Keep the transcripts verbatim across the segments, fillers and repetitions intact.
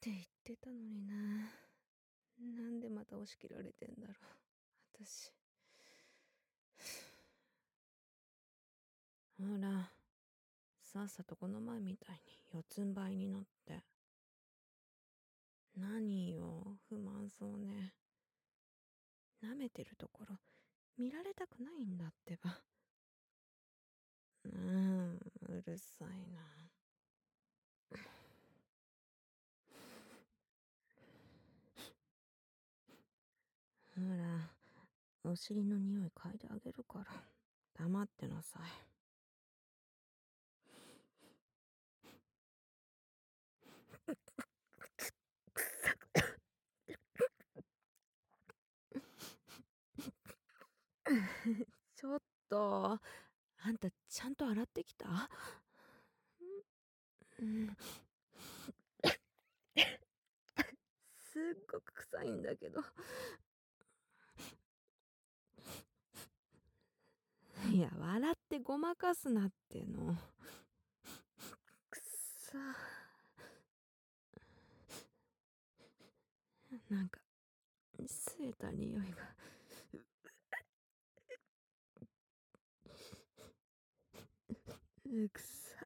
って言ってたのにな。なんでまた押し切られてんだろう、私。ほら、さっさとこの前みたいに四つん這いになって。何よ、不満そうね。舐めてるところ、見られたくないんだってば。うーん、うるさいな。ほら、お尻の匂い嗅いであげるから、黙ってなさい。ちょっと、あんたちゃんと洗ってきた？うん、すっごく臭いんだけど。いや、笑ってごまかすなっての。くっさ。なんか、吸えた匂いが。うくさ。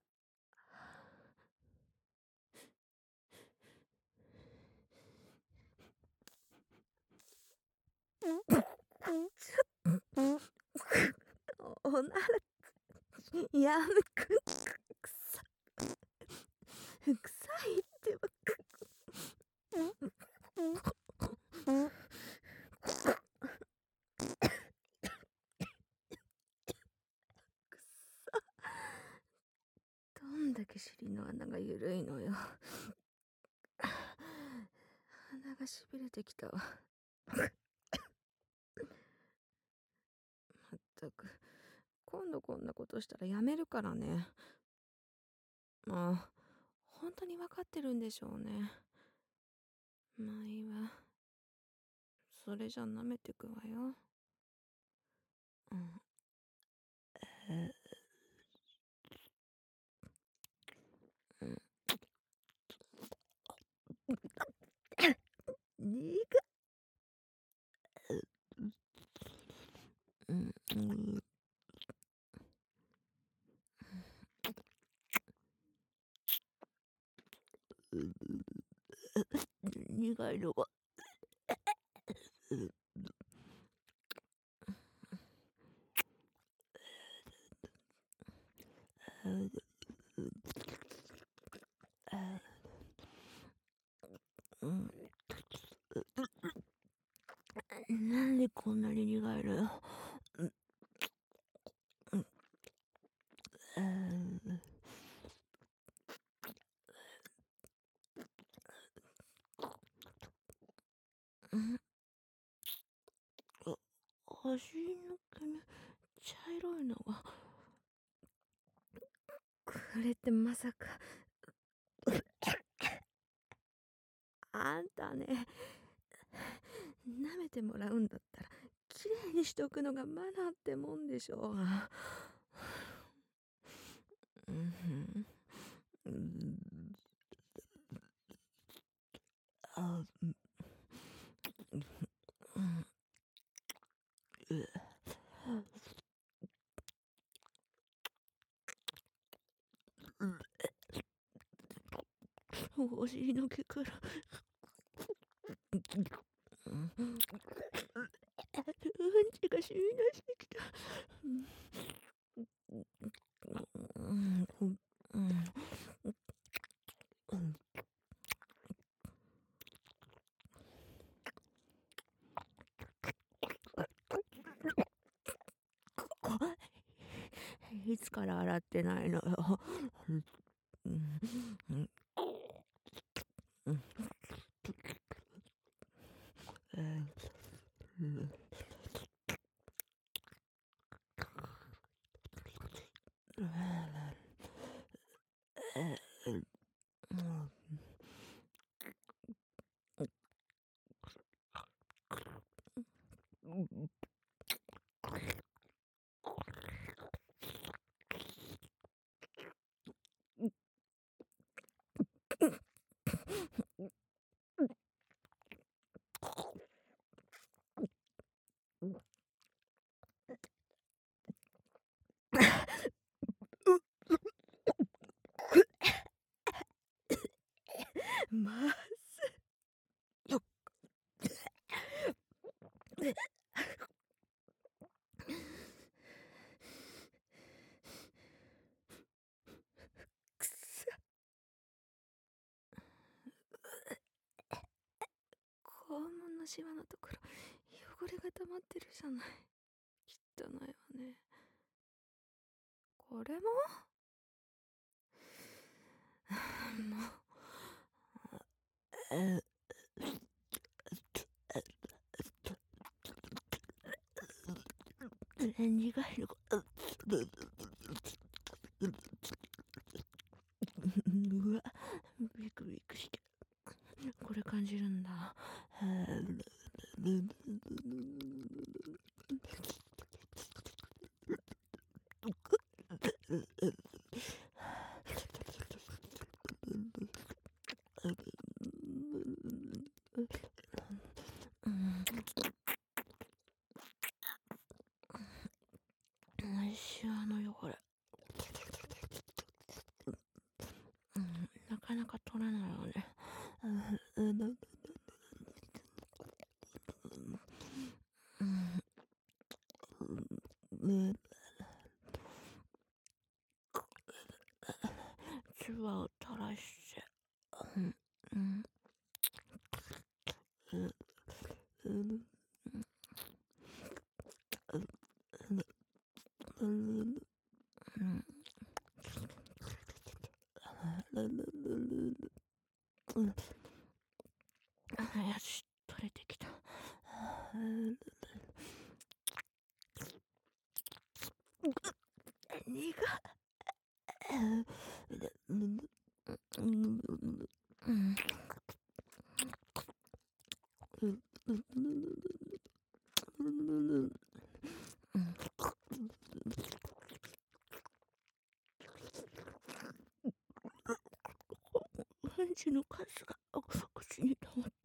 おなら、やめく、くさ。臭いってば。くさ。どんだけ尻の穴がゆるいのよ。鼻がしびれてきたわ。まったく、今度こんなことしたらやめるからね。まあ、本当にわかってるんでしょうね。まあいいわ。それじゃ舐めてくわよ。うん。えうん。にが。うん、うん。苦いのが。うん。なんでこんなに苦いのよ。うん。うん。足の毛に茶色いのが。これってまさか。あんたね、舐めてもらうんだったら、きれいにしておくのがマナーってもんでしょう。うん、うん、あ、うん、うん、うん、お尻の毛から。うん、うんちが染み出してきた。うん、うん、うん、うん。いつから洗ってないのよ。うん、うん、うん、うん、うん。 まずよくそ、肛門のシワのところ汚れが溜まってるじゃない。汚いわね。これももう、苦いのか。うわ、ビクビクして。これ感じるんだ。シワの汚れ、うん、なかなか取れないわね。唾を垂らして、うんうんうんうんよし、取れてきた。苦うんちのカスが口に溜まって、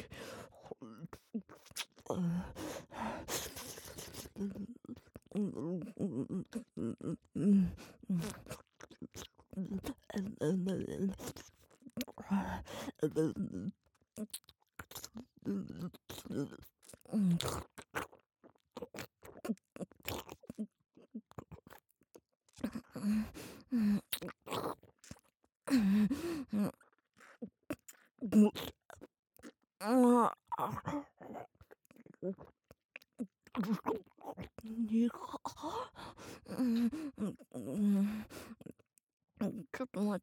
ちょっと待って。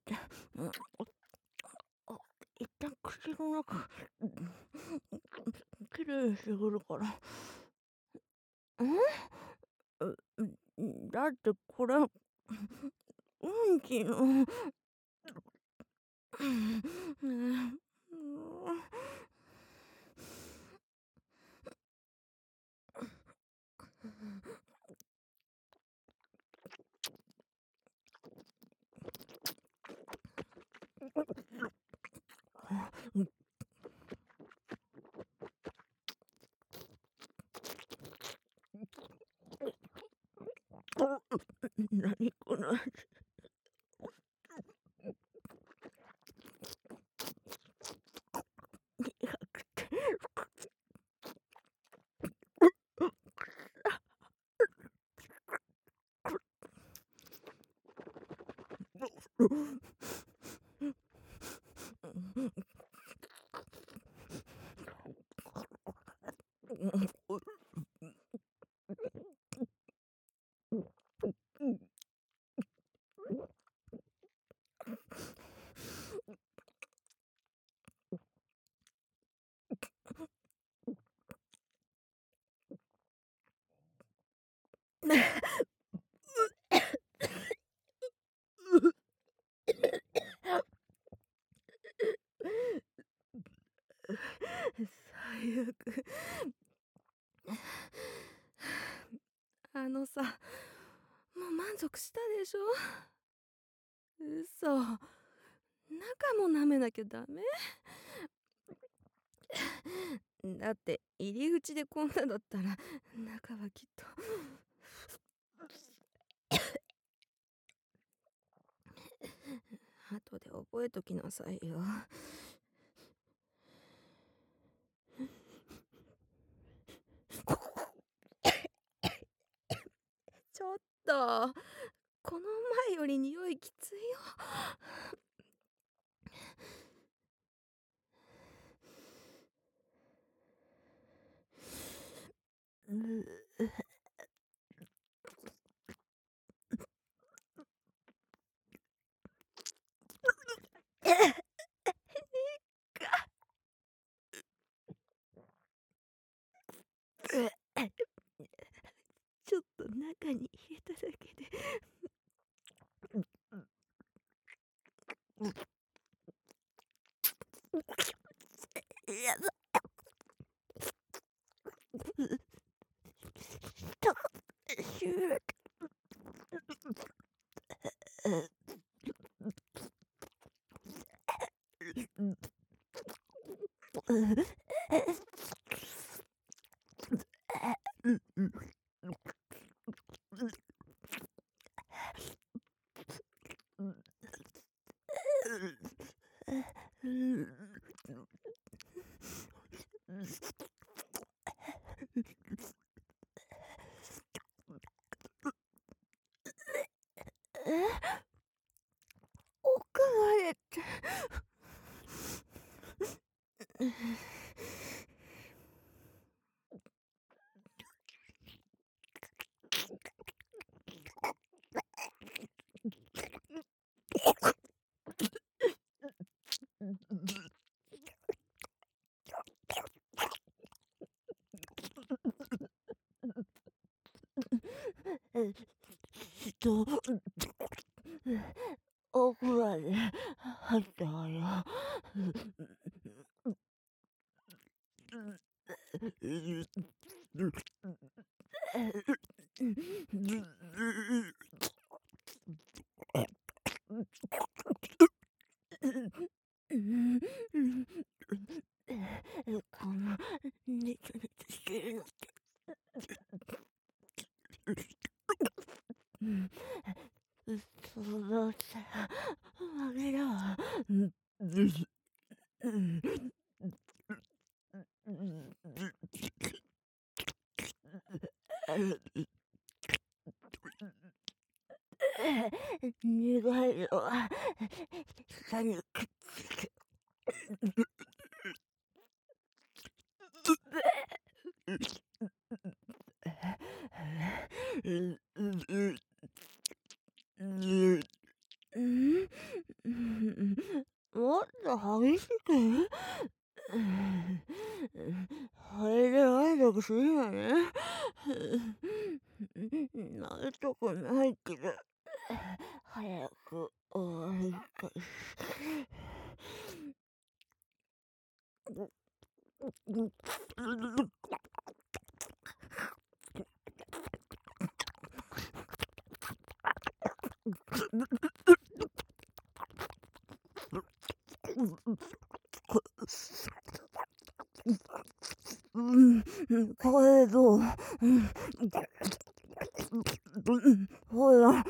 一旦口の中、きれいにしてくるから。んだってこれ、うんちの。何この味。苦くて。最悪。あのさ、もう満足したでしょ。嘘。中も舐めなきゃダメ。だって入り口でこんなだったら中はきっと。後で覚えときなさいよ。 。この前より匂いきついよ。ちょっと中に入れただけで。やだ。シュー奥までって。人、奥まで入ったわよ。このネチネチしてるのってそうしたら負けだわ。苦いのは下にくっつく。もっと激しく入れないでほしいわね。なりたくないけど早く終わりたい。これどう？ほら、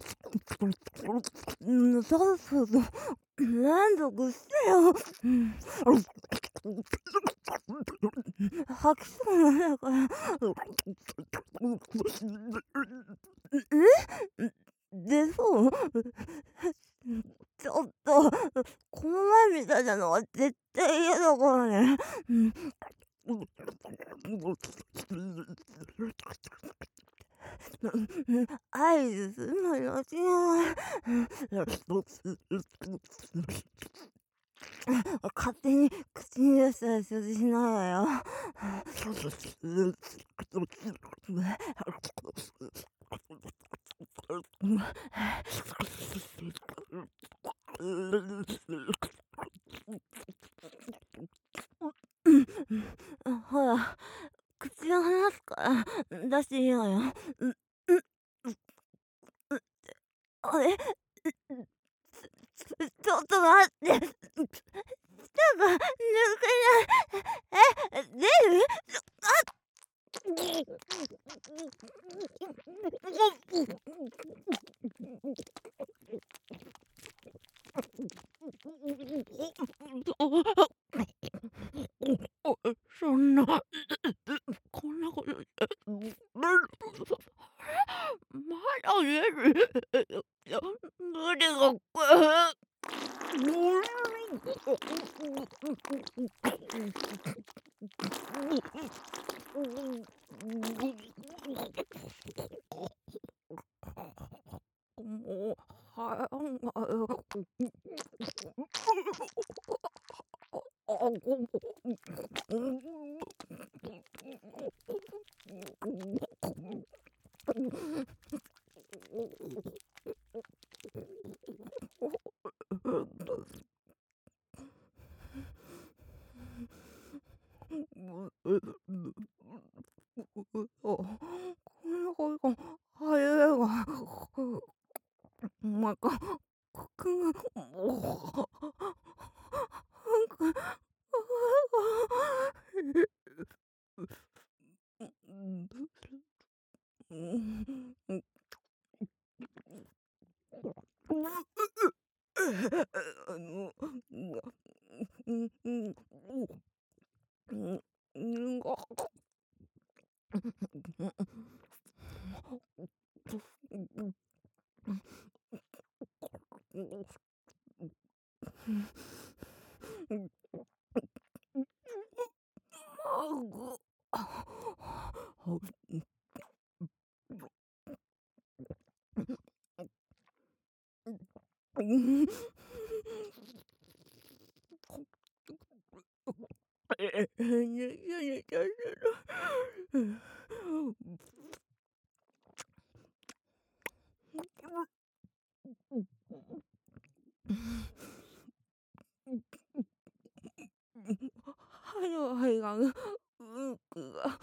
さっさと満足してよ。吐きそうなんだから。え？出そう？ちょっと、この前みたいなのは絶対嫌だからね。合図するのよ、違う。勝手に口に出したら承知しないわよ。ほら、口を離すから出していいわよ。あれ、ちょっと待って。舌が抜けない。え、出る？そんな、こんなことして、まだもう、はあんがこんな声が早いが、まか、こくが、もう、なんか、うん、うん、あの、うん、うん、うん、うんが、あぐ、うん。え、え、ねねねうん。歯の間が、うんくが、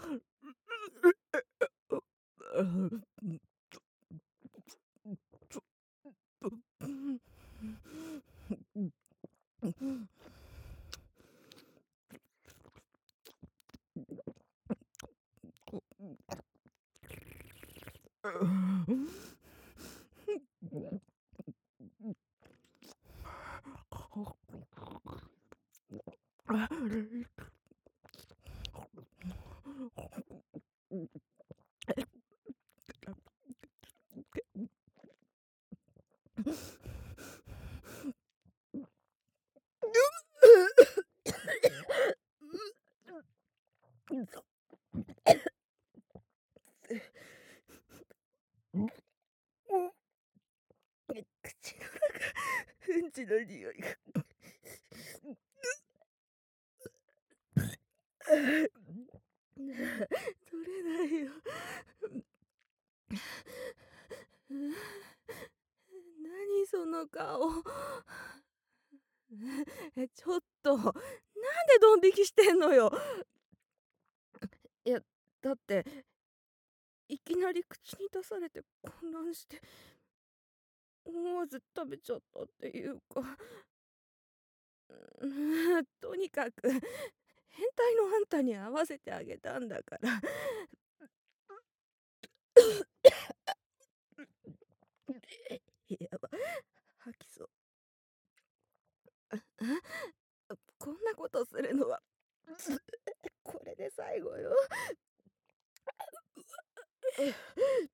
口の中、うんちの匂いが取れないよ。何その顔。え、ちょっと、なんでドン引きしてんのよ。いや、だって、いきなり口に出されて混乱して、思わず食べちゃったっていうか、うーん、とにかく、変態のあんたに合わせてあげたんだから。やば、吐きそう。こんなことするのは、これで最後よ。